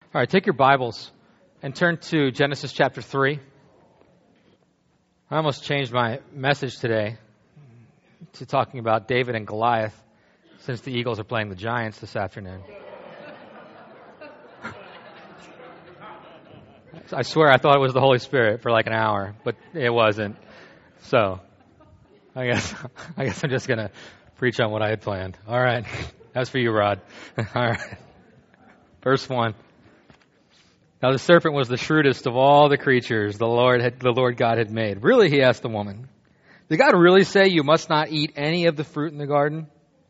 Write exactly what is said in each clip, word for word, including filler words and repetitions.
All right, take your Bibles and turn to Genesis chapter three. I almost changed my message today to talking about David and Goliath since the Eagles are playing the Giants this afternoon. I swear I thought it was the Holy Spirit for like an hour, but it wasn't. So I guess I guess I'm just going to preach on what I had planned. All right. That's for you, Rod. All right. Verse one. Now the serpent was the shrewdest of all the creatures the Lord had, the Lord God had made. Really, he asked the woman, did God really say you must not eat any of the fruit in the garden?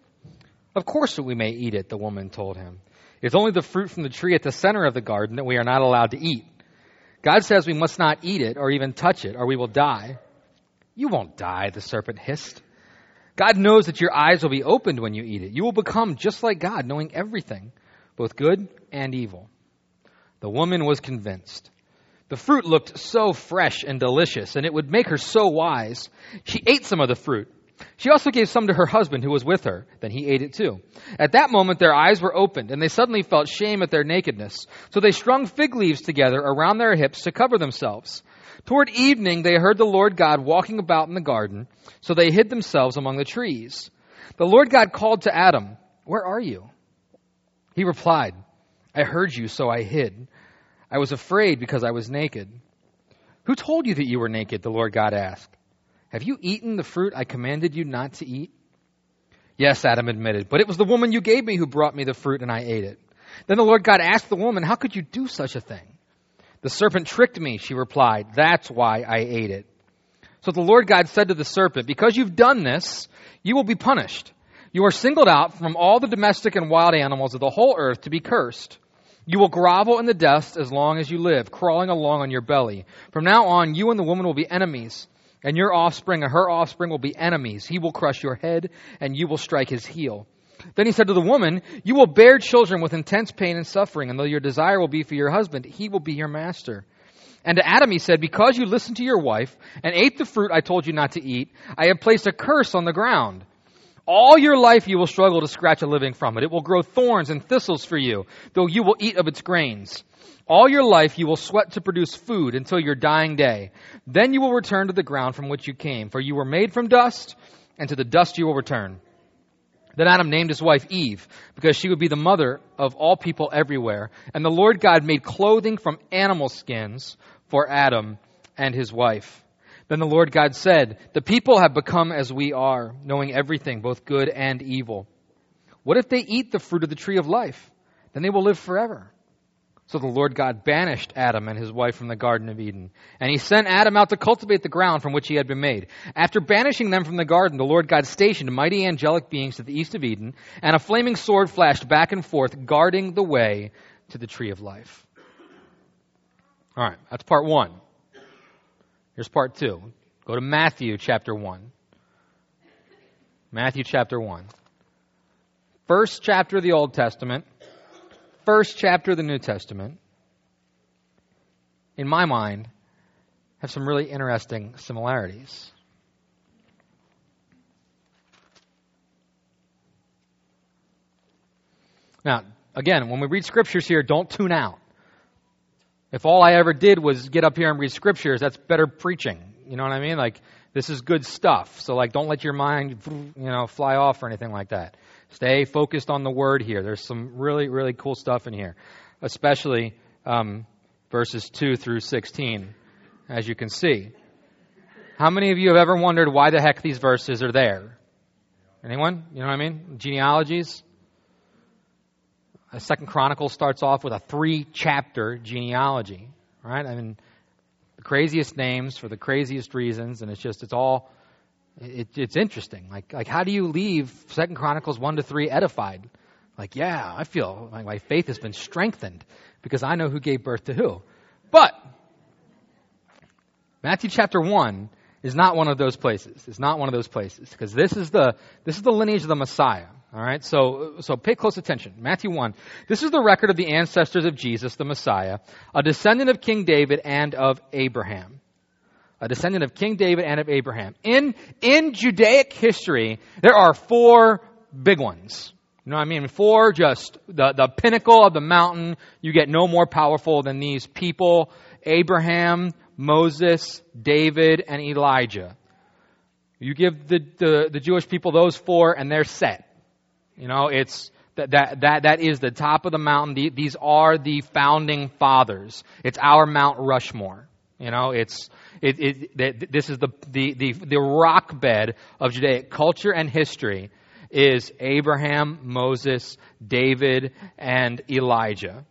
Of course we may eat it, the woman told him. It's only the fruit from the tree at the center of the garden that we are not allowed to eat. God says we must not eat it or even touch it, or we will die. You won't die, the serpent hissed. God knows that your eyes will be opened when you eat it. You will become just like God, knowing everything, both good and evil. The woman was convinced. The fruit looked so fresh and delicious, and it would make her so wise. She ate some of the fruit. She also gave some to her husband who was with her. Then he ate it too. At that moment, their eyes were opened, and they suddenly felt shame at their nakedness. So they strung fig leaves together around their hips to cover themselves. Toward evening, they heard the Lord God walking about in the garden, so they hid themselves among the trees. The Lord God called to Adam, "Where are you?" He replied, "I heard you, so I hid. I was afraid because I was naked." "Who told you that you were naked?" the Lord God asked. "Have you eaten the fruit I commanded you not to eat?" "Yes," Adam admitted, "but it was the woman you gave me who brought me the fruit and I ate it." Then the Lord God asked the woman, "How could you do such a thing?" "The serpent tricked me," she replied. "That's why I ate it." So the Lord God said to the serpent, "Because you've done this, you will be punished. You are singled out from all the domestic and wild animals of the whole earth to be cursed. You will grovel in the dust as long as you live, crawling along on your belly. From now on, you and the woman will be enemies, and your offspring and her offspring will be enemies. He will crush your head, and you will strike his heel." Then he said to the woman, "You will bear children with intense pain and suffering, and though your desire will be for your husband, he will be your master." And to Adam he said, "Because you listened to your wife and ate the fruit I told you not to eat, I have placed a curse on the ground. All your life you will struggle to scratch a living from it. It will grow thorns and thistles for you, though you will eat of its grains. All your life you will sweat to produce food until your dying day. Then you will return to the ground from which you came, for you were made from dust, and to the dust you will return." Then Adam named his wife Eve, because she would be the mother of all people everywhere. And the Lord God made clothing from animal skins for Adam and his wife. Then the Lord God said, "The people have become as we are, knowing everything, both good and evil. What if they eat the fruit of the tree of life? Then they will live forever." So the Lord God banished Adam and his wife from the Garden of Eden, and he sent Adam out to cultivate the ground from which he had been made. After banishing them from the garden, the Lord God stationed mighty angelic beings to the east of Eden, and a flaming sword flashed back and forth, guarding the way to the tree of life. All right, that's part one. Here's part two. Go to Matthew chapter one. Matthew chapter one. First chapter of the Old Testament. First chapter of the New Testament. In my mind, have some really interesting similarities. Now, again, when we read scriptures here, don't tune out. If all I ever did was get up here and read scriptures, that's better preaching. You know what I mean? Like, this is good stuff. So, like, don't let your mind, you know, fly off or anything like that. Stay focused on the word here. There's some really, really cool stuff in here, especially um, verses two through sixteen, as you can see. How many of you have ever wondered why the heck these verses are there? Anyone? You know what I mean? Genealogies. Second Chronicles starts off with a three-chapter genealogy, right? I mean, the craziest names for the craziest reasons, and it's just, it's all, it, it's interesting. Like, like, how do you leave Second Chronicles one to three edified? Like, yeah, I feel like my faith has been strengthened because I know who gave birth to who. But Matthew chapter one is not one of those places. It's not one of those places because this is the this is the lineage of the Messiah. All right, so so pay close attention. Matthew one. This is the record of the ancestors of Jesus, the Messiah, a descendant of King David and of Abraham. A descendant of King David and of Abraham. In in Judaic history, there are four big ones. You know what I mean? For just the, the pinnacle of the mountain, you get no more powerful than these people, Abraham, Moses, David, and Elijah. You give the, the, the Jewish people those four and they're set. You know, it's that that that, that is the top of the mountain. The, these are the founding fathers. It's our Mount Rushmore. You know, it's it, it this is the, the the the rock bed of Judaic culture and history is Abraham, Moses, David, and Elijah.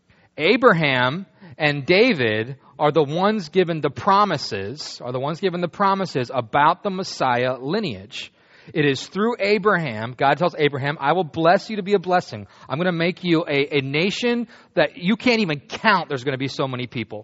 Abraham and David are the ones given the promises, are the ones given the promises about the Messiah lineage. It is through Abraham, God tells Abraham, I will bless you to be a blessing. I'm going to make you a, a nation that you can't even count. There's going to be so many people.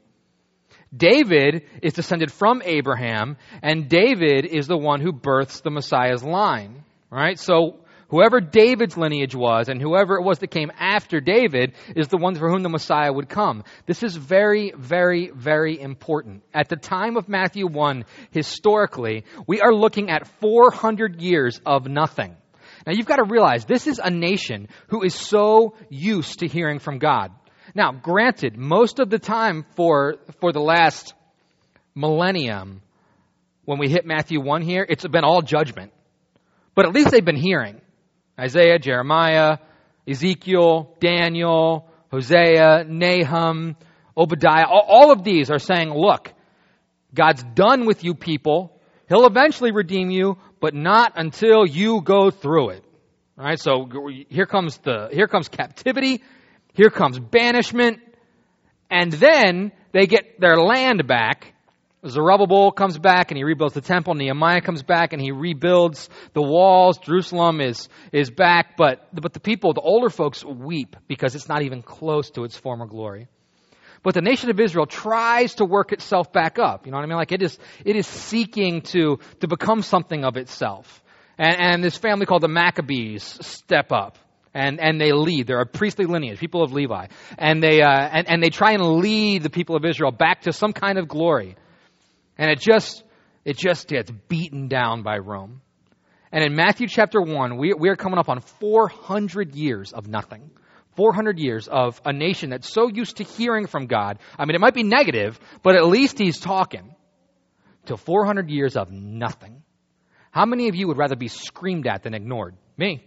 David is descended from Abraham, and David is the one who births the Messiah's line. Right? So whoever David's lineage was and whoever it was that came after David is the one for whom the Messiah would come. This is very, very, very important. At the time of Matthew one, historically, we are looking at four hundred years of nothing. Now you've got to realize this is a nation who is so used to hearing from God. Now, granted, most of the time for, for the last millennium, when we hit Matthew one here, it's been all judgment. But at least they've been hearing. Isaiah, Jeremiah, Ezekiel, Daniel, Hosea, Nahum, Obadiah. All, all of these are saying, look, God's done with you people. He'll eventually redeem you, but not until you go through it. All right, so here comes the here comes captivity. Here comes banishment. And then they get their land back. Zerubbabel comes back and he rebuilds the temple. Nehemiah comes back and he rebuilds the walls. Jerusalem is is back. But, but the people, the older folks, weep because it's not even close to its former glory. But the nation of Israel tries to work itself back up. You know what I mean? Like it is it is seeking to, to become something of itself. And, and this family called the Maccabees step up. And and they lead. They're a priestly lineage, people of Levi. And they uh, and, and they try and lead the people of Israel back to some kind of glory. And it just it just gets beaten down by Rome. And in Matthew chapter one, we, we are coming up on four hundred years of nothing. four hundred years of a nation that's so used to hearing from God. I mean, it might be negative, but at least he's talking. To four hundred years of nothing. How many of you would rather be screamed at than ignored? Me.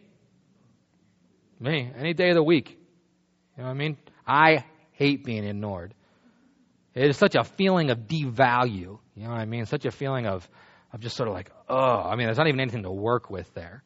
Me. Any day of the week. You know what I mean? I hate being ignored. It is such a feeling of devalue. You know what I mean? Such a feeling of, of just sort of like, oh, I mean, there's not even anything to work with there.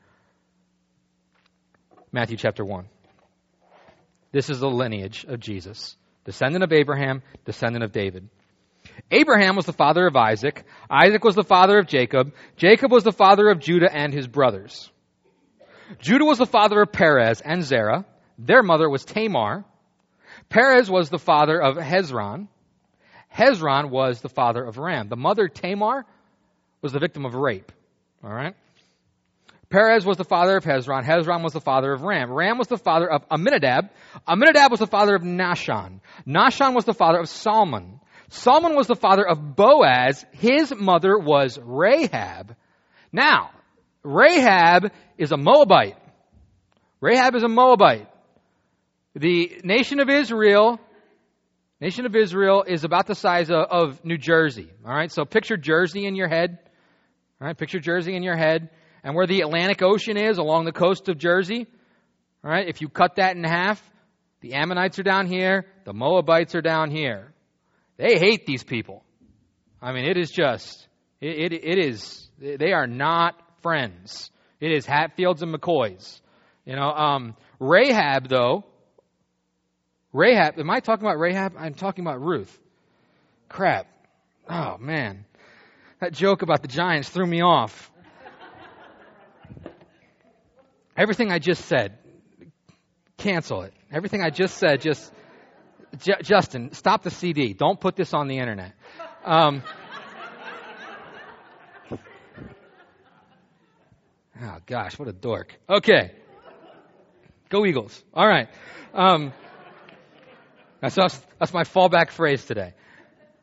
Matthew chapter one. This is the lineage of Jesus. Descendant of Abraham, descendant of David. Abraham was the father of Isaac. Isaac was the father of Jacob. Jacob was the father of Judah and his brothers. Judah was the father of Perez and Zerah. Their mother was Tamar. Perez was the father of Hezron. Hezron was the father of Ram. The mother, Tamar, was the victim of rape. All right? Perez was the father of Hezron. Hezron was the father of Ram. Ram was the father of Amminadab. Amminadab was the father of Nahshon. Nahshon was the father of Salmon. Salmon was the father of Boaz. His mother was Rahab. Now, Rahab is a Moabite. Rahab is a Moabite. The nation of Israel, nation of Israel is about the size of, of New Jersey. All right, so picture Jersey in your head. All right, picture Jersey in your head. And where the Atlantic Ocean is along the coast of Jersey, all right, if you cut that in half, the Ammonites are down here, the Moabites are down here. They hate these people. I mean, it is just, it, it, it is, they are not friends. It is Hatfields and McCoys. You know, um, Rahab, though, Rahab, am I talking about Rahab? I'm talking about Ruth. Crap. Oh, man. That joke about the Giants threw me off. Everything I just said, cancel it. Everything I just said, just, J- Justin, stop the C D. Don't put this on the internet. Um, oh, gosh, what a dork. Okay. Go Eagles. All right. Um, that's, that's my fallback phrase today.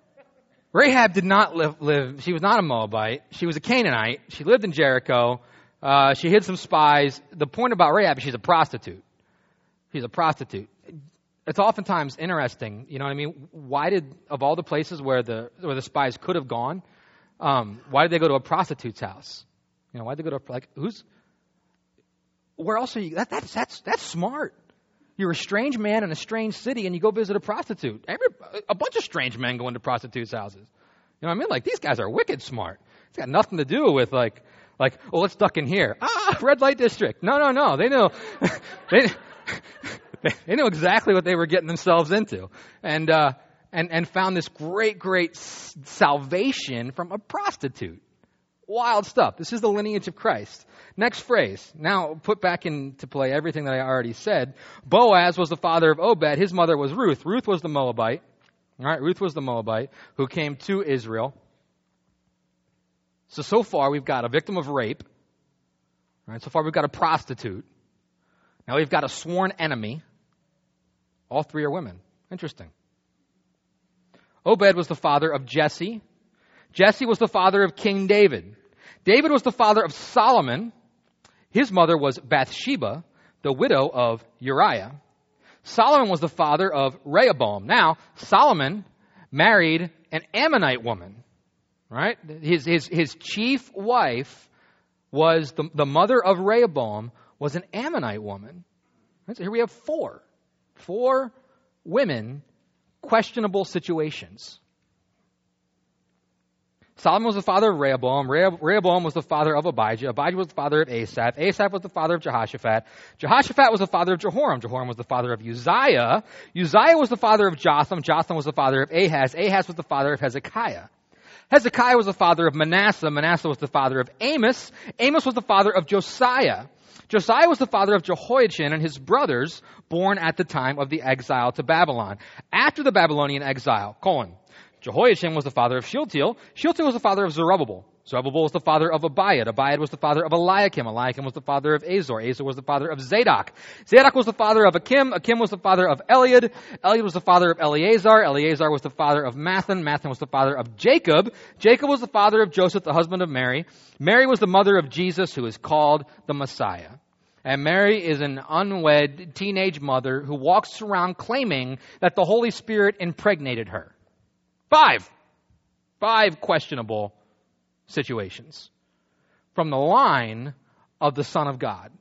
Rahab did not live, live, she was not a Moabite. She was a Canaanite. She lived in Jericho. Uh, she hid some spies. The point about Rahab is she's a prostitute. She's a prostitute. It's oftentimes interesting, you know what I mean? Why did, of all the places where the where the spies could have gone, um, why did they go to a prostitute's house? You know, why did they go to, like, who's, where else are you? That, that's, that's, that's smart. You're a strange man in a strange city and you go visit a prostitute. Every, a bunch of strange men go into prostitutes' houses. You know what I mean? Like, these guys are wicked smart. It's got nothing to do with, like, like, oh, let's duck in here. Ah, red light district. No, no, no. They know, they, they knew exactly what they were getting themselves into. And, uh, and, and found this great, great salvation from a prostitute. Wild stuff. This is the lineage of Christ. Next phrase. Now put back into play everything that I already said. Boaz was the father of Obed. His mother was Ruth. Ruth was the Moabite. All right, Ruth was the Moabite who came to Israel. So, so far we've got a victim of rape. All right, so far we've got a prostitute. Now we've got a sworn enemy. All three are women. Interesting. Obed was the father of Jesse. Jesse was the father of King David. David was the father of Solomon. His mother was Bathsheba, the widow of Uriah. Solomon was the father of Rehoboam. Now, Solomon married an Ammonite woman, right? His, his, his chief wife was the, the mother of Rehoboam, was an Ammonite woman. Right? So here we have four. Four women, questionable situations. Solomon was the father of Rehoboam. Rehoboam was the father of Abijah. Abijah was the father of Asaph. Asaph was the father of Jehoshaphat. Jehoshaphat was the father of Jehoram. Jehoram was the father of Uzziah. Uzziah was the father of Jotham. Jotham was the father of Ahaz. Ahaz was the father of Hezekiah. Hezekiah was the father of Manasseh. Manasseh was the father of Amos. Amos was the father of Josiah. Josiah was the father of Jehoiachin and his brothers, born at the time of the exile to Babylon. After the Babylonian exile, colon, Jehoiachin was the father of Shealtiel. Shealtiel was the father of Zerubbabel. Zerubbabel was the father of Abiad. Abiad was the father of Eliakim. Eliakim was the father of Azor. Azor was the father of Zadok. Zadok was the father of Akim. Akim was the father of Eliad. Eliad was the father of Eleazar. Eleazar was the father of Mathan. Mathan was the father of Jacob. Jacob was the father of Joseph, the husband of Mary. Mary was the mother of Jesus, who is called the Messiah. And Mary is an unwed teenage mother who walks around claiming that the Holy Spirit impregnated her. Five. Five questionable situations from the line of the Son of God.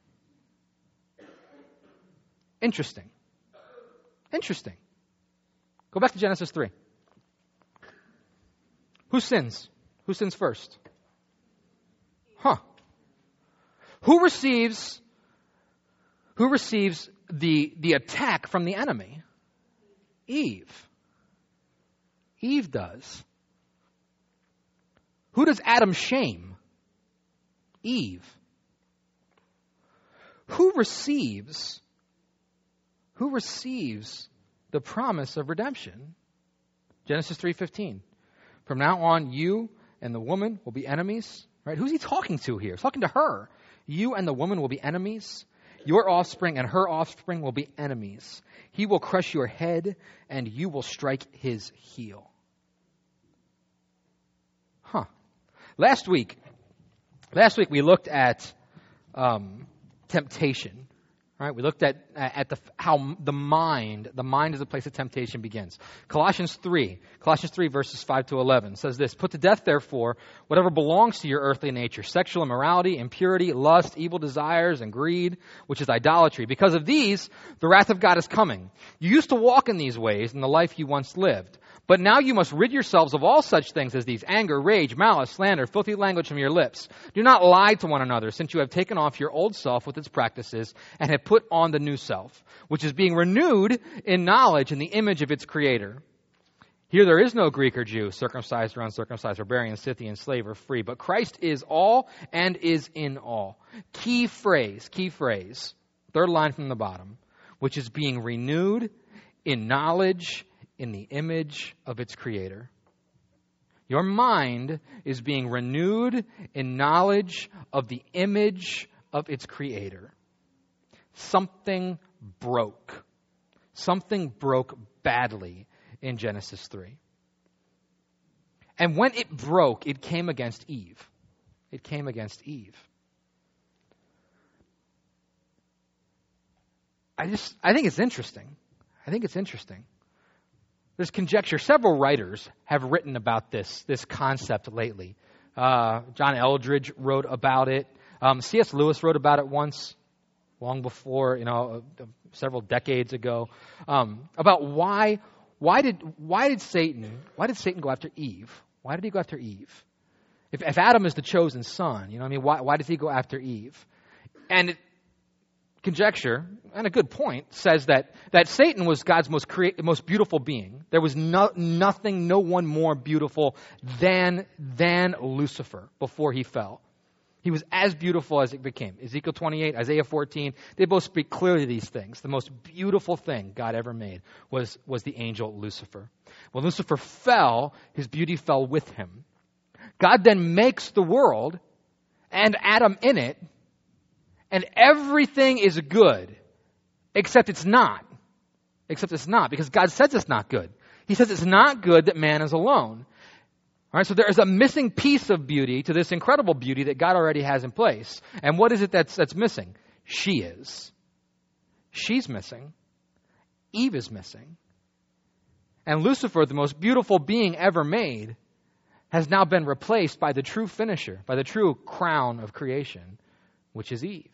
Interesting. Interesting. Go back to Genesis three. Who sins? Who sins first? Huh. Who receives who receives the, the attack from the enemy? Eve. Eve does. Who does Adam shame? Eve. Who receives who receives the promise of redemption? Genesis three fifteen. From now on, you and the woman will be enemies. Right? Who's he talking to here? He's talking to her. You and the woman will be enemies. Your offspring and her offspring will be enemies. He will crush your head and you will strike his heel. Huh. Last week, last week we looked at um, temptation. Right? We looked at at the how the mind, the mind is the place of temptation begins. Colossians three, Colossians three verses five to eleven says this: Put to death, therefore, whatever belongs to your earthly nature, sexual immorality, impurity, lust, evil desires, and greed, which is idolatry. Because of these, the wrath of God is coming. You used to walk in these ways in the life you once lived. But now you must rid yourselves of all such things as these: anger, rage, malice, slander, filthy language from your lips. Do not lie to one another, since you have taken off your old self with its practices and have put on the new self, which is being renewed in knowledge in the image of its Creator. Here there is no Greek or Jew, circumcised or uncircumcised, barbarian, Scythian, slave or free, but Christ is all and is in all. Key phrase, key phrase, third line from the bottom, which is being renewed in knowledge in the image of its Creator. Your mind is being renewed in knowledge of the image of its Creator. Something broke. Something broke badly in Genesis three. And when it broke, it came against Eve. It came against Eve. I just, I think it's interesting. I think it's interesting. There's conjecture. Several writers have written about this, this concept lately. Uh, John Eldridge wrote about it. Um, C S Lewis wrote about it once, long before, you know, uh, several decades ago, um, about why, why did, why did Satan, why did Satan go after Eve? Why did he go after Eve? If, if Adam is the chosen son, you know what I mean? Why, why does he go after Eve? And it, conjecture, and a good point, says that, that Satan was God's most crea- most beautiful being. There was no, nothing, no one more beautiful than, than Lucifer before he fell. He was as beautiful as it became. Ezekiel twenty-eight, Isaiah fourteen, they both speak clearly these things. The most beautiful thing God ever made was, was the angel Lucifer. When Lucifer fell, his beauty fell with him. God then makes the world and Adam in it, and everything is good, except it's not. Except it's not, because God says it's not good. He says it's not good that man is alone. All right, so there is a missing piece of beauty to this incredible beauty that God already has in place. And what is it that's, that's missing? She is. She's missing. Eve is missing. And Lucifer, the most beautiful being ever made, has now been replaced by the true finisher, by the true crown of creation, which is Eve.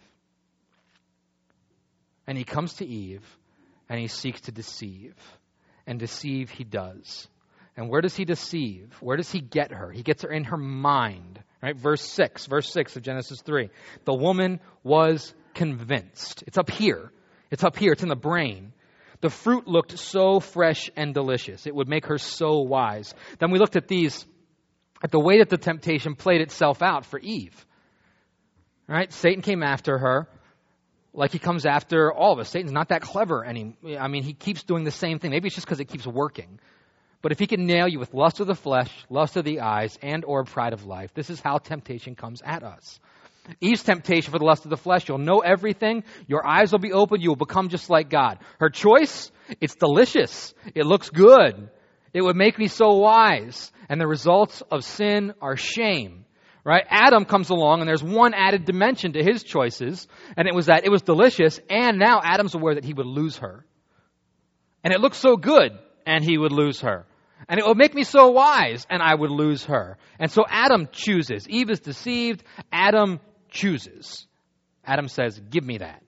And he comes to Eve, and he seeks to deceive. And deceive he does. And where does he deceive? Where does he get her? He gets her in her mind. Right? Verse six, verse six of Genesis three. The woman was convinced. It's up here. It's up here. It's in the brain. The fruit looked so fresh and delicious. It would make her so wise. Then we looked at these, at the way that the temptation played itself out for Eve. Right? Satan came after her like he comes after all of us. Satan's not that clever anymore. I mean, he keeps doing the same thing. Maybe it's just because it keeps working. But if he can nail you with lust of the flesh, lust of the eyes, and or pride of life, this is how temptation comes at us. Eve's temptation for the lust of the flesh, you'll know everything. Your eyes will be open. You will become just like God. Her choice, it's delicious. It looks good. It would make me so wise. And the results of sin are shame. Right? Adam comes along, and there's one added dimension to his choices, and it was that it was delicious, and now Adam's aware that he would lose her. And it looks so good, and he would lose her. And it would make me so wise, and I would lose her. And so Adam chooses. Eve is deceived. Adam chooses. Adam says, give me that.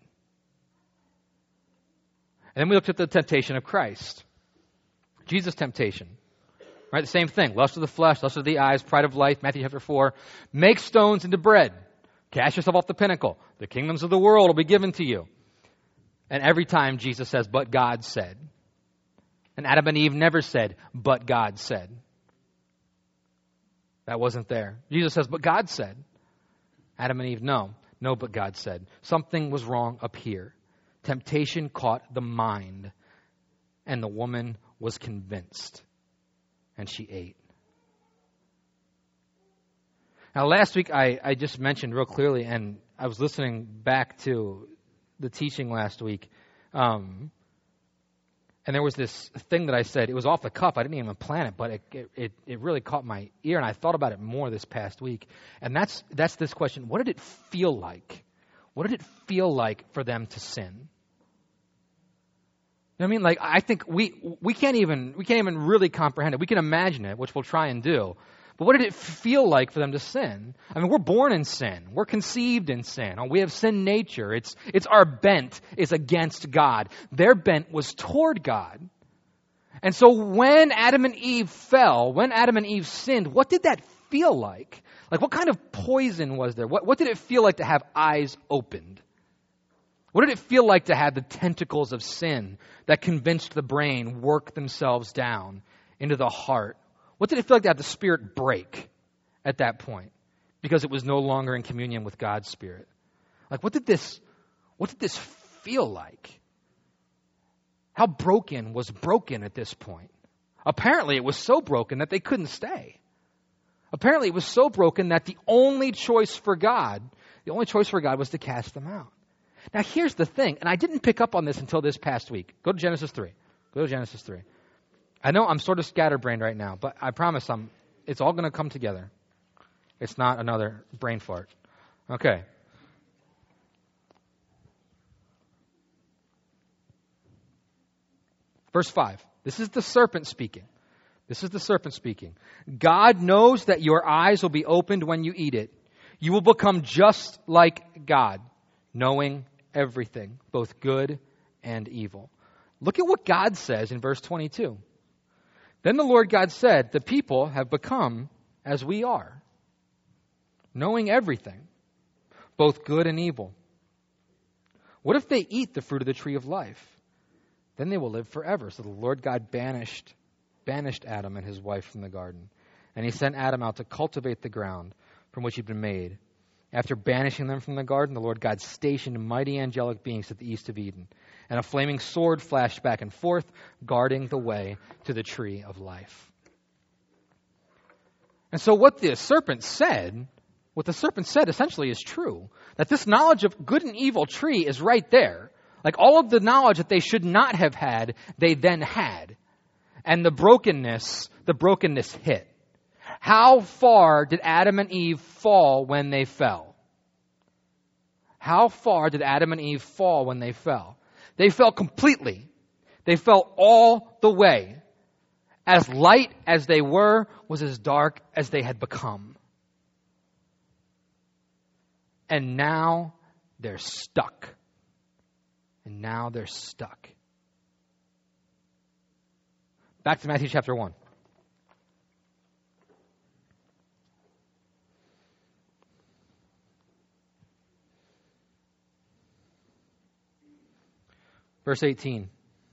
And then we looked at the temptation of Christ. Jesus' temptation. Right, the same thing. Lust of the flesh, lust of the eyes, pride of life, Matthew chapter four. Make stones into bread. Cast yourself off the pinnacle. The kingdoms of the world will be given to you. And every time Jesus says, but God said. And Adam and Eve never said, but God said. That wasn't there. Jesus says, but God said. Adam and Eve, no. No, but God said. Something was wrong up here. Temptation caught the mind. And the woman was convinced. And she ate. Now, last week I, I just mentioned real clearly, and I was listening back to the teaching last week, um, and there was this thing that I said. It was off the cuff. I didn't even plan it, but it, it it really caught my ear, and I thought about it more this past week. And that's that's this question: what did it feel like? What did it feel like for them to sin? I mean, like, I think we we can't even we can't even really comprehend it. We can imagine it, which we'll try and do. But what did it feel like for them to sin? I mean, we're born in sin. We're conceived in sin. We have sin nature. It's it's our bent is against God. Their bent was toward God. And so when Adam and Eve fell, when Adam and Eve sinned, what did that feel like? Like, what kind of poison was there? What, what did it feel like to have eyes opened? What did it feel like to have the tentacles of sin that convinced the brain work themselves down into the heart? What did it feel like to have the Spirit break at that point because it was no longer in communion with God's Spirit? Like, what did this, what did this feel like? How broken was broken at this point? Apparently, it was so broken that they couldn't stay. Apparently, it was so broken that the only choice for God, the only choice for God was to cast them out. Now, here's the thing, and I didn't pick up on this until this past week. Go to Genesis three. Go to Genesis three. I know I'm sort of scatterbrained right now, but I promise I'm. It's all going to come together. It's not another brain fart. Okay. Verse five. This is the serpent speaking. This is the serpent speaking. God knows that your eyes will be opened when you eat it. You will become just like God, knowing everything, both good and evil. Look at what God says in verse twenty-two. Then the Lord God said, the people have become as we are, knowing everything, both good and evil. What if they eat the fruit of the tree of life? Then they will live forever. So the Lord God banished, banished Adam and his wife from the garden. And he sent Adam out to cultivate the ground from which he'd been made. After banishing them from the garden, the Lord God stationed mighty angelic beings at the east of Eden. And a flaming sword flashed back and forth, guarding the way to the tree of life. And so what the serpent said, what the serpent said essentially is true. That this knowledge of good and evil tree is right there. Like all of the knowledge that they should not have had, they then had. And the brokenness, the brokenness hit. How far did Adam and Eve fall when they fell? How far did Adam and Eve fall when they fell? They fell completely. They fell all the way. As light as they were was as dark as they had become. And now they're stuck. And now they're stuck. Back to Matthew chapter one. Verse eighteen.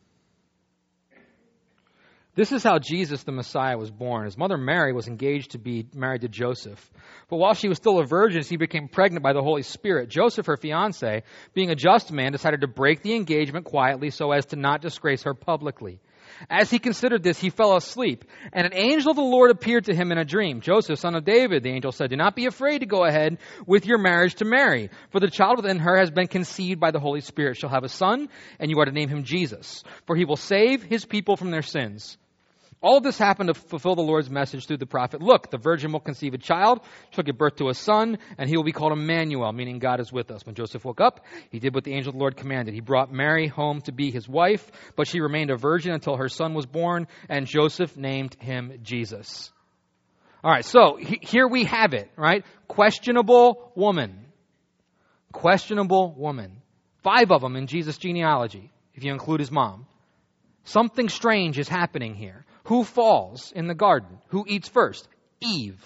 This is how Jesus the Messiah was born. His mother Mary was engaged to be married to Joseph. But while she was still a virgin, she became pregnant by the Holy Spirit. Joseph, her fiancé, being a just man, decided to break the engagement quietly so as to not disgrace her publicly. As he considered this, he fell asleep, and an angel of the Lord appeared to him in a dream. Joseph, son of David, the angel said, do not be afraid to go ahead with your marriage to Mary, for the child within her has been conceived by the Holy Spirit. She'll have a son, and you are to name him Jesus, for he will save his people from their sins. All of this happened to fulfill the Lord's message through the prophet. Look, the virgin will conceive a child, she'll give birth to a son, and he will be called Emmanuel, meaning God is with us. When Joseph woke up, he did what the angel of the Lord commanded. He brought Mary home to be his wife, but she remained a virgin until her son was born, and Joseph named him Jesus. All right, so he, here we have it, right? Questionable woman. Questionable woman. Five of them in Jesus' genealogy, if you include his mom. Something strange is happening here. Who falls in the garden? Who eats first? Eve.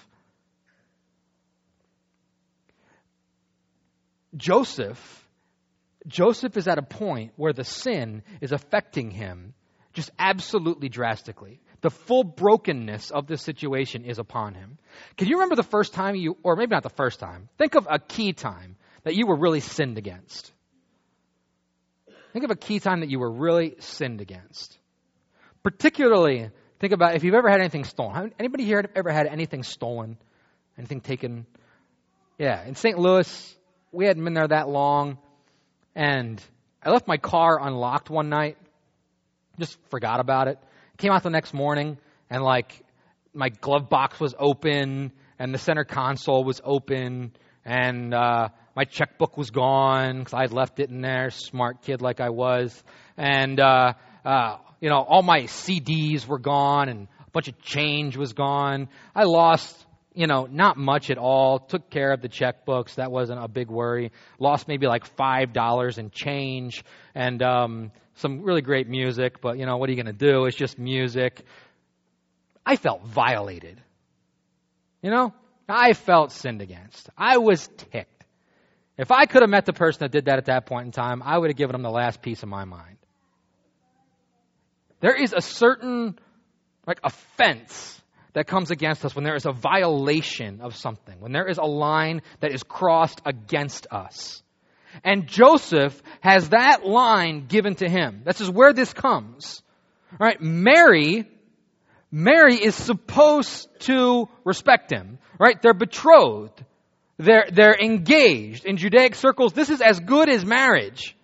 Joseph, Joseph is at a point where the sin is affecting him just absolutely drastically. The full brokenness of this situation is upon him. Can you remember the first time you, or maybe not the first time, think of a key time that you were really sinned against. Think of a key time that you were really sinned against. Particularly, think about if you've ever had anything stolen. Anybody here ever had anything stolen? Anything taken? Yeah, in Saint Louis, we hadn't been there that long, and I left my car unlocked one night. Just forgot about it. Came out the next morning, and like my glove box was open, and the center console was open, and uh, my checkbook was gone because I had left it in there. Smart kid like I was, and uh, uh, you know, all my C Ds were gone, and a bunch of change was gone. I lost, you know, not much at all. Took care of the checkbooks. That wasn't a big worry. Lost maybe like five dollars in change, and um, some really great music. But you know, what are you going to do? It's just music. I felt violated. You know, I felt sinned against. I was ticked. If I could have met the person that did that at that point in time, I would have given them the last piece of my mind. There is a certain like offense that comes against us when there is a violation of something, when there is a line that is crossed against us. And Joseph has that line given to him. This is where this comes. All right, Mary, Mary is supposed to respect him. Right? They're betrothed. They're, they're engaged. In Judaic circles, this is as good as marriage.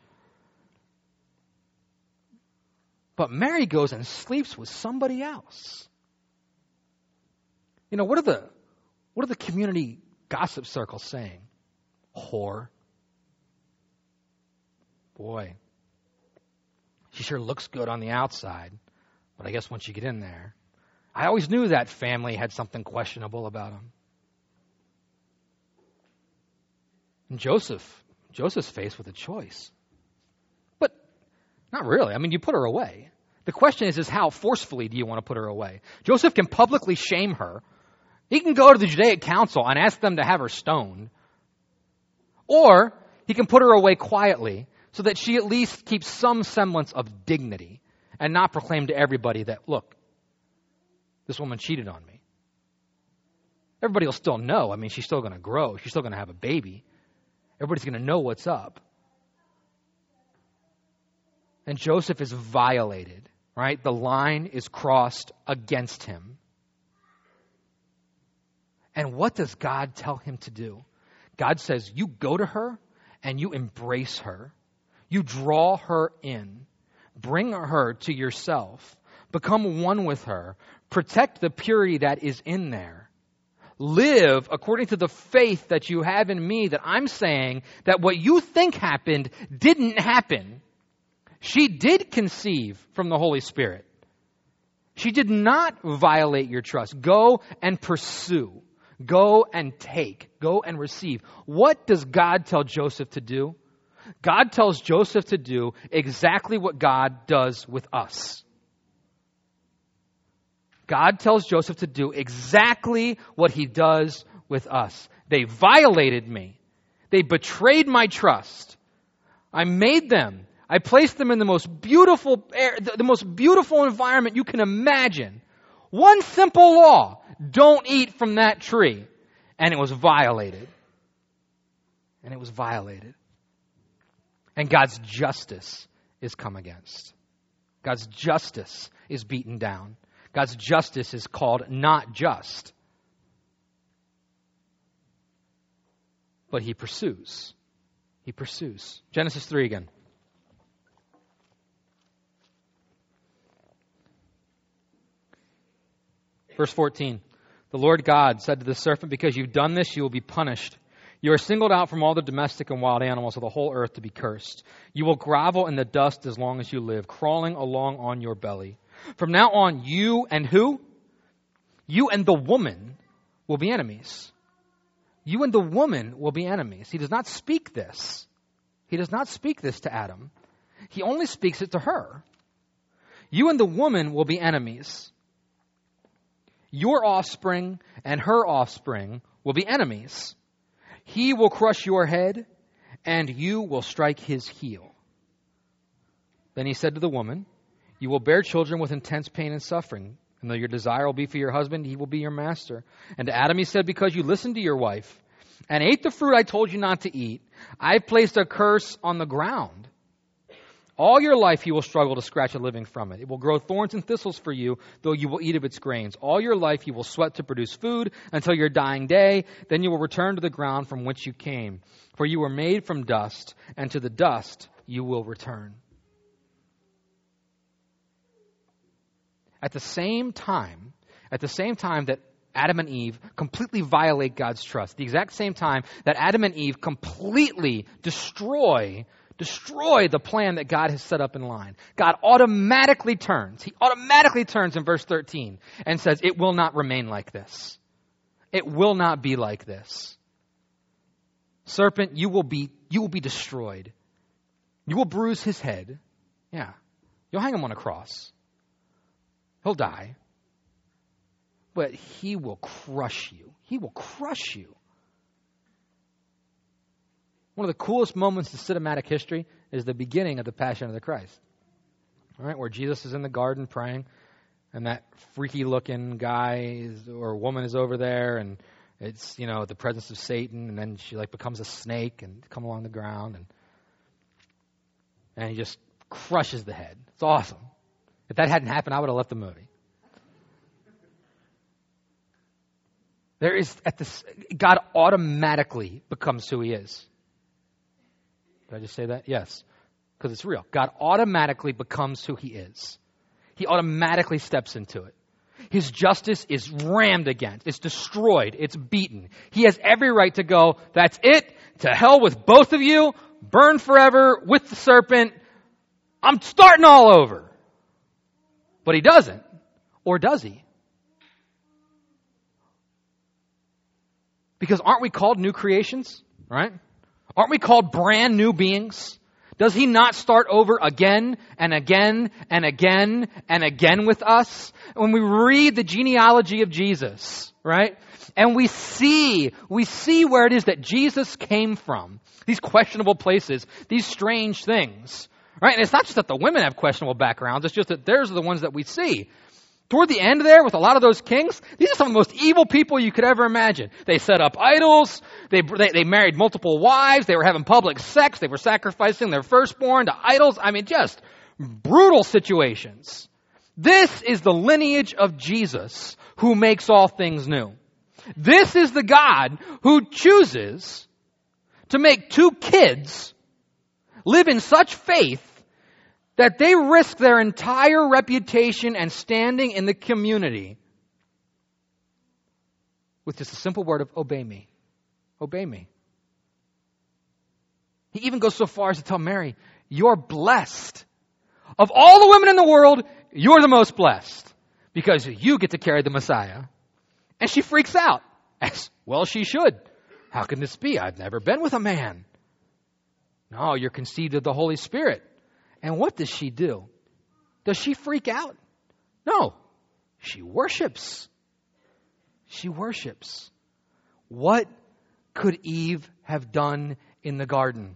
But Mary goes and sleeps with somebody else. You know, what are the what are the community gossip circles saying? Whore. Boy. She sure looks good on the outside, but I guess once you get in there, I always knew that family had something questionable about them. And Joseph, Joseph's faced with a choice. But not really. I mean, you put her away. The question is, is how forcefully do you want to put her away? Joseph can publicly shame her. He can go to the Judaic council and ask them to have her stoned. Or he can put her away quietly so that she at least keeps some semblance of dignity and not proclaim to everybody that, look, this woman cheated on me. Everybody will still know. I mean, she's still going to grow. She's still going to have a baby. Everybody's going to know what's up. And Joseph is violated, right? The line is crossed against him. And what does God tell him to do? God says, you go to her and you embrace her. You draw her in. Bring her to yourself. Become one with her. Protect the purity that is in there. Live according to the faith that you have in me, that I'm saying that what you think happened didn't happen. She did conceive from the Holy Spirit. She did not violate your trust. Go and pursue. Go and take. Go and receive. What does God tell Joseph to do? God tells Joseph to do exactly what God does with us. God tells Joseph to do exactly what he does with us. They violated me. They betrayed my trust. I made them. I placed them in the most beautiful air, the most beautiful environment you can imagine. One simple law: don't eat from that tree. And it was violated. And it was violated. And God's justice is come against. God's justice is beaten down. God's justice is called not just. But he pursues. He pursues. Genesis three again. Verse fourteen. The Lord God said to the serpent, because you've done this, you will be punished. You are singled out from all the domestic and wild animals of the whole earth to be cursed. You will grovel in the dust as long as you live, crawling along on your belly. From now on, you and who? You and the woman will be enemies. You and the woman will be enemies. He does not speak this. He does not speak this to Adam. He only speaks it to her. You and the woman will be enemies. Your offspring and her offspring will be enemies. He will crush your head, and you will strike his heel. Then he said to the woman, you will bear children with intense pain and suffering. And though your desire will be for your husband, he will be your master. And to Adam he said, because you listened to your wife and ate the fruit I told you not to eat, I've placed a curse on the ground. All your life you will struggle to scratch a living from it. It will grow thorns and thistles for you, though you will eat of its grains. All your life you will sweat to produce food until your dying day. Then you will return to the ground from which you came. For you were made from dust, and to the dust you will return. At the same time, at the same time that Adam and Eve completely violate God's trust, the exact same time that Adam and Eve completely destroy Destroy the plan that God has set up in line, God automatically turns. He automatically turns in verse thirteen and says, it will not remain like this. It will not be like this. Serpent, you will be, you will be destroyed. You will bruise his head. Yeah. You'll hang him on a cross. He'll die. But he will crush you. He will crush you. One of the coolest moments in cinematic history is the beginning of the Passion of the Christ. All right, where Jesus is in the garden praying, and that freaky-looking guy is, or woman is over there, and it's, you know, the presence of Satan, and then she like becomes a snake and come along the ground, and and he just crushes the head. It's awesome. If that hadn't happened, I would have left the movie. There is at this God automatically becomes who he is. Did I just say that? Yes. Because it's real. God automatically becomes who he is. He automatically steps into it. His justice is rammed against. It's destroyed. It's beaten. He has every right to go, that's it. To hell with both of you. Burn forever with the serpent. I'm starting all over. But he doesn't. Or does he? Because aren't we called new creations? Right? Aren't we called brand new beings? Does he not start over again and again and again and again with us? When we read the genealogy of Jesus, right? And we see, we see where it is that Jesus came from. These questionable places, these strange things, right? And it's not just that the women have questionable backgrounds, it's just that theirs are the ones that we see. Toward the end there, with a lot of those kings, these are some of the most evil people you could ever imagine. They set up idols, they, they, they married multiple wives, they were having public sex, they were sacrificing their firstborn to idols. I mean, just brutal situations. This is the lineage of Jesus who makes all things new. This is the God who chooses to make two kids live in such faith that they risk their entire reputation and standing in the community with just a simple word of obey me. Obey me. He even goes so far as to tell Mary, you're blessed. Of all the women in the world, you're the most blessed because you get to carry the Messiah. And she freaks out, as well she should. How can this be? I've never been with a man. No, you're conceived of the Holy Spirit. And what does she do? Does she freak out? No. She worships. She worships. What could Eve have done in the garden?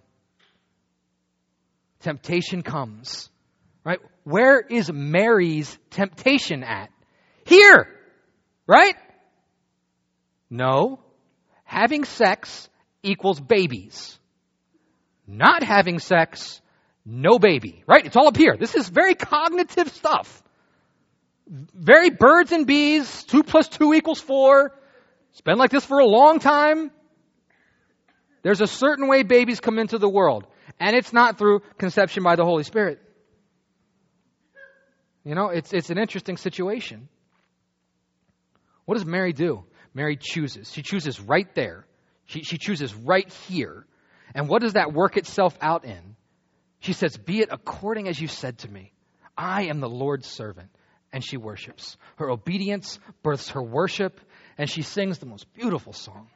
Temptation comes. Right? Where is Mary's temptation at? Here. Right? No. Having sex equals babies. Not having sex, no baby. Right? It's all up here. This is very cognitive stuff. Very birds and bees. Two plus two equals four. It's been like this for a long time. There's a certain way babies come into the world. And it's not through conception by the Holy Spirit. You know, it's it's an interesting situation. What does Mary do? Mary chooses. She chooses right there. She, she chooses right here. And what does that work itself out in? She says, be it according as you said to me. I am the Lord's servant. And she worships. Her obedience births her worship. And she sings the most beautiful song.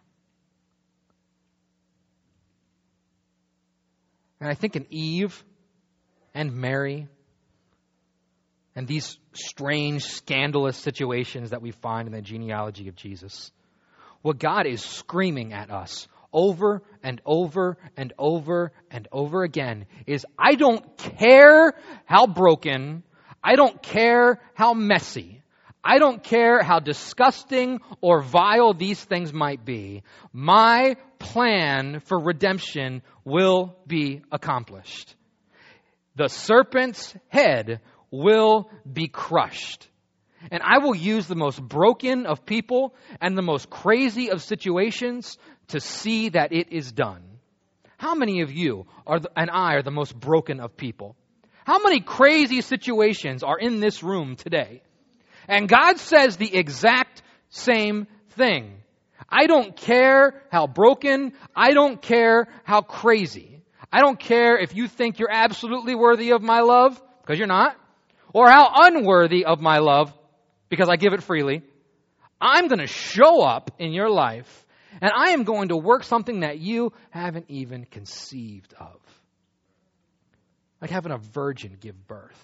And I think in Eve and Mary and these strange, scandalous situations that we find in the genealogy of Jesus, what God is screaming at us over and over and over and over again is, I don't care how broken, I don't care how messy, I don't care how disgusting or vile these things might be, my plan for redemption will be accomplished. The serpent's head will be crushed. And I will use the most broken of people and the most crazy of situations to see that it is done. How many of you are the, and I are the most broken of people? How many crazy situations are in this room today? And God says the exact same thing. I don't care how broken. I don't care how crazy. I don't care if you think you're absolutely worthy of my love, because you're not, or how unworthy of my love, because I give it freely. I'm going to show up in your life, and I am going to work something that you haven't even conceived of. Like having a virgin give birth.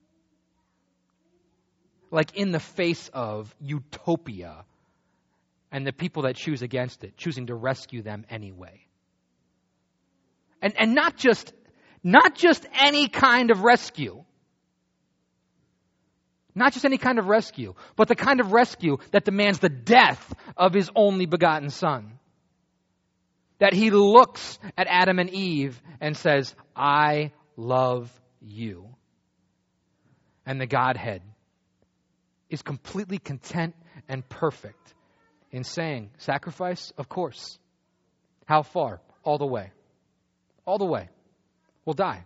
Like in the face of utopia and the people that choose against it, choosing to rescue them anyway. And and not just not just any kind of rescue. Not just any kind of rescue, but the kind of rescue that demands the death of his only begotten Son. That he looks at Adam and Eve and says, I love you. And the Godhead is completely content and perfect in saying, sacrifice, of course. How far? All the way. All the way. We'll die.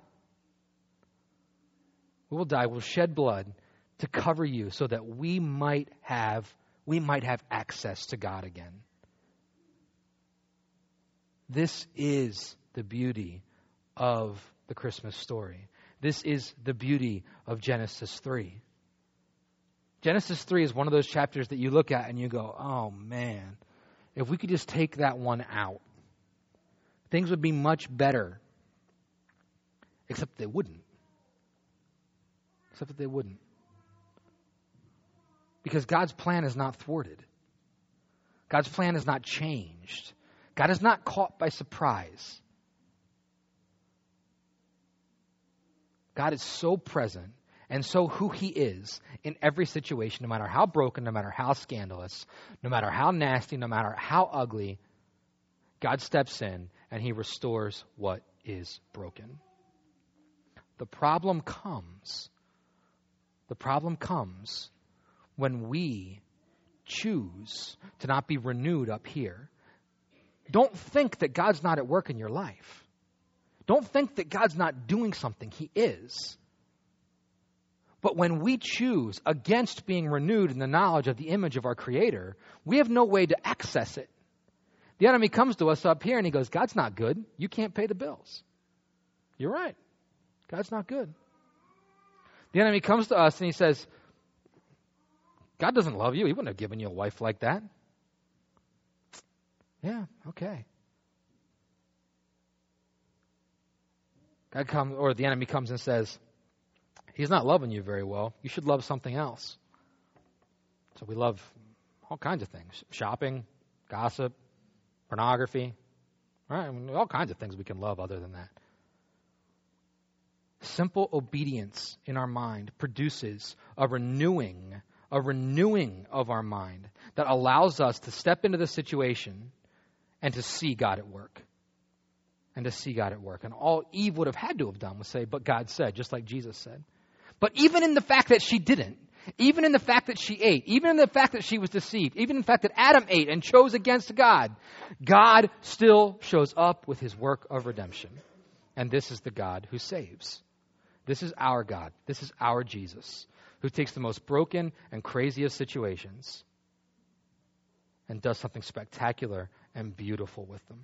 We will die. We'll shed blood to cover you so that we might have we might have access to God again. This is the beauty of the Christmas story. This is the beauty of Genesis three. Genesis three is one of those chapters that you look at and you go, oh man, if we could just take that one out, things would be much better. Except they wouldn't. Except that they wouldn't. Because God's plan is not thwarted. God's plan is not changed. God is not caught by surprise. God is so present and so who he is in every situation, no matter how broken, no matter how scandalous, no matter how nasty, no matter how ugly, God steps in and he restores what is broken. The problem comes, the problem comes when we choose to not be renewed up here. Don't think that God's not at work in your life. Don't think that God's not doing something. He is. But when we choose against being renewed in the knowledge of the image of our Creator, we have no way to access it. The enemy comes to us up here and he goes, God's not good. You can't pay the bills. You're right. God's not good. The enemy comes to us and he says, God doesn't love you. He wouldn't have given you a wife like that. Yeah, okay. God comes, or the enemy comes and says, he's not loving you very well. You should love something else. So we love all kinds of things. Shopping, gossip, pornography. Right? I mean, all kinds of things we can love other than that. Simple obedience in our mind produces a renewing, a renewing of our mind that allows us to step into the situation and to see God at work. And to see God at work. And all Eve would have had to have done was say, but God said, just like Jesus said. But even in the fact that she didn't, even in the fact that she ate, even in the fact that she was deceived, even in the fact that Adam ate and chose against God, God still shows up with his work of redemption. And this is the God who saves. This is our God. This is our Jesus, who takes the most broken and craziest situations and does something spectacular and beautiful with them.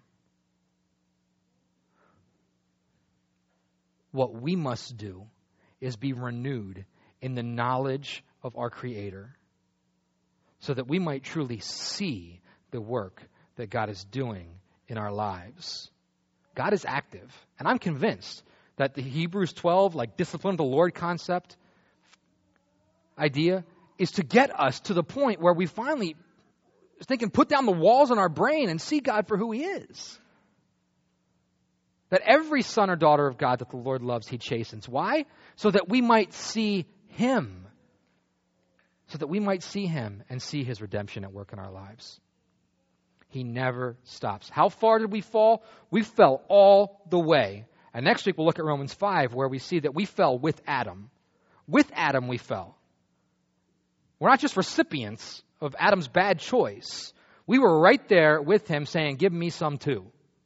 What we must do is be renewed in the knowledge of our Creator so that we might truly see the work that God is doing in our lives. God is active, and I'm convinced that the Hebrews twelve, like discipline of the Lord concept, idea, is to get us to the point where we finally think and put down the walls in our brain and see God for who he is. That every son or daughter of God that the Lord loves, he chastens. Why? So that we might see him. So that we might see him and see his redemption at work in our lives. He never stops. How far did we fall? We fell all the way. And next week we'll look at Romans five, where we see that we fell with Adam. With Adam we fell. We're not just recipients of Adam's bad choice. We were right there with him saying, give me some too.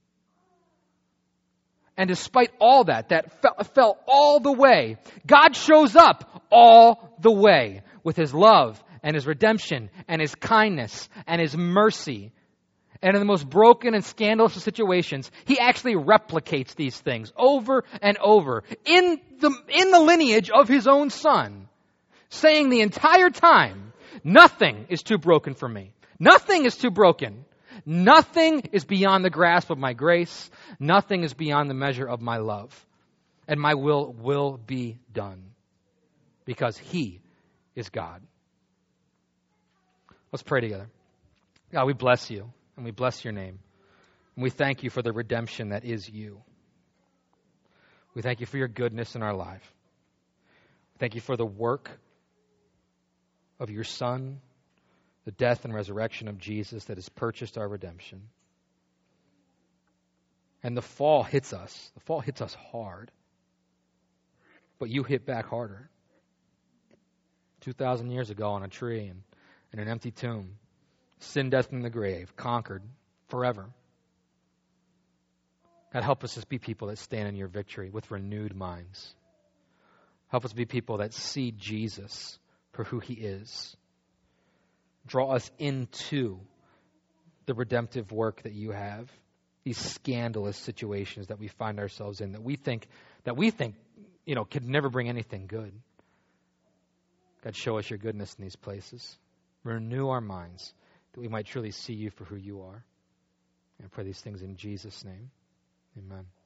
And despite all that, that fell, fell all the way, God shows up all the way with his love and his redemption and his kindness and his mercy. And in the most broken and scandalous of situations, he actually replicates these things over and over in the, in the lineage of his own son, saying the entire time, nothing is too broken for me. Nothing is too broken. Nothing is beyond the grasp of my grace. Nothing is beyond the measure of my love. And my will will be done because he is God. Let's pray together. God, we bless you and we bless your name. And we thank you for the redemption that is you. We thank you for your goodness in our life. Thank you for the work of your Son, the death and resurrection of Jesus that has purchased our redemption. And the fall hits us. The fall hits us hard. But you hit back harder. two thousand years ago on a tree and in an empty tomb. Sin, death, and the grave, conquered forever. God, help us to be people that stand in your victory with renewed minds. Help us be people that see Jesus for who he is. Draw us into the redemptive work that you have. These scandalous situations that we find ourselves in, that we think, that we think, you know, could never bring anything good. God, show us your goodness in these places. Renew our minds that we might truly see you for who you are. And I pray these things in Jesus' name. Amen.